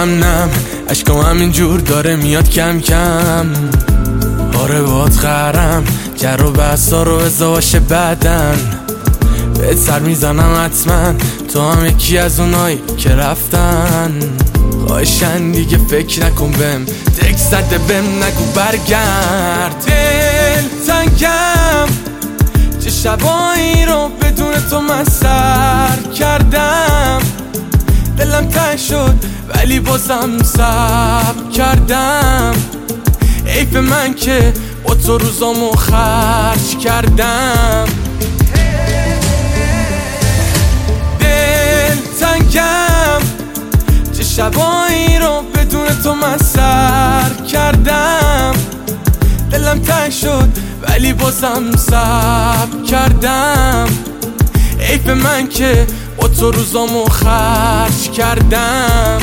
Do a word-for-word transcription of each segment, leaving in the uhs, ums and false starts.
امنم، اشکام همینجور داره میاد کم کم. آره باد خرم، جر و بحثا رو ازدواش بدن بهت سر میزنم حتما، تو هم یکی از اونایی که رفتن. خواهشن دیگه فکر نکن بهم، تک زده بهم نگو برگرد. دل تنگم، چه شبایی رو بدون تو من سر کردم. دلم تنگ شد ولی بازم صبر کردم. عیب من که با تو روزامو خرج کردم. دل تنگم، چه شبایی رو بدون تو من سر کردم. دلم تنگ شد ولی بازم صبر کردم. عیب من که با تو روزامو خرج کردم.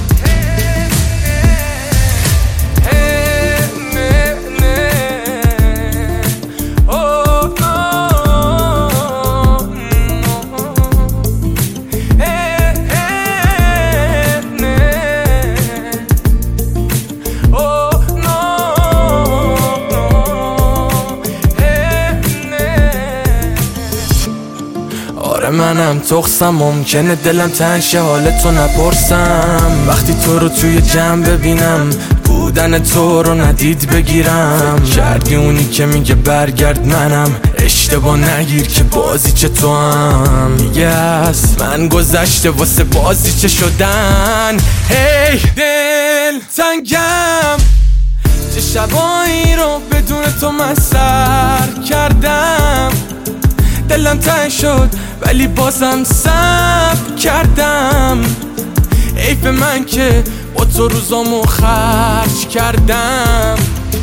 منم تخصم، ممکنه دلم تنگ شه حالتو نپرسم. وقتی تو رو توی جمع ببینم، بودن تو رو ندید بگیرم. کردی اونی که میگه برگرد، منم اشتباه نگیر که بازی چه تو هم میگه از من گذشته واسه بازی چه شدن. هی hey, دل تنگم، چه شبایی رو بدون تو من سر کردم. دلم تنگ شد ولی بازم صبر کردم. عیب من که با تو روزامو خرج کردم.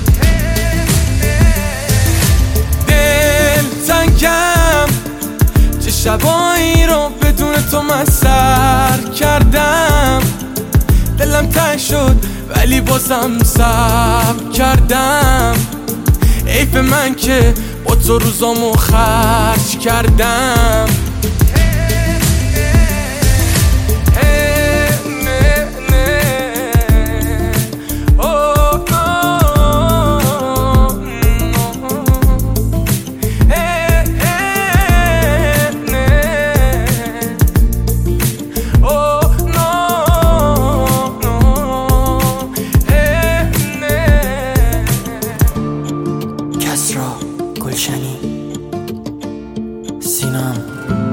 دل تنگم، چه شبایی رو بدون تو من سر کردم. دلم تنگ شد ولی بازم صبر کردم. عیب من که با تو روزامو خرج کردم. کسرا گلشنی سینام